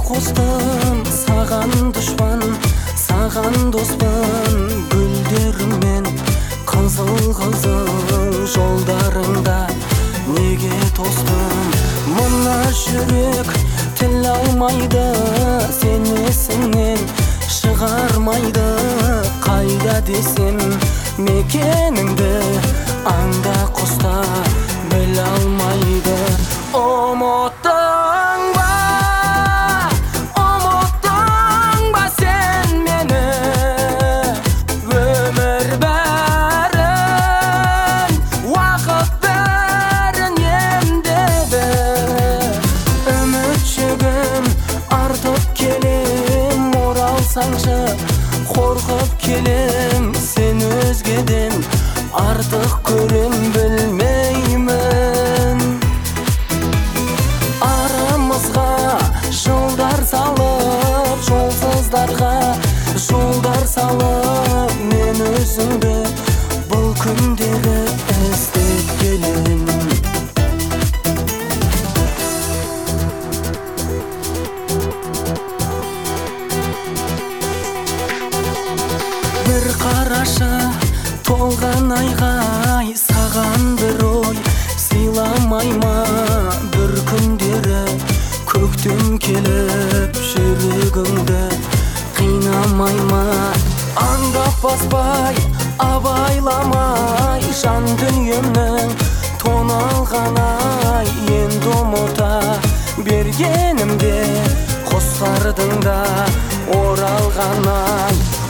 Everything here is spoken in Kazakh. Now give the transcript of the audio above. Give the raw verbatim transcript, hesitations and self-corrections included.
қостым саған дұшпан, саған доспын. Гүлдеріммен қызыл-қызыл жолдарыңда неге тостым? Мына жүрек тіл алмайды, сен есіңнен шығармайды. Қайда десем мекеніңді аңда құста біле алмайды. Ұмыттың ба, ұмыттың ба сен мені? Өмір бәрін, уақыт бәрін емдеді. Үмітшігім артып келем, оралсаңшы қорқып келем. Сен өзгеден артық көрем білмеймін. Арамызға жылдар салып, жолсыздарға жолдар салып, мен өзіңді бұл күндері іздеп келем. Бір қарашы толған айғай, саған бір ой сыйламай ма? Бір күндері көктем келіп жүрегіңді қинамай ма? Аңдап баспай, абайламай, жан дүниемнің тоналған-ай. Енді ұмыта бергенімде құстардың да оралған-ай.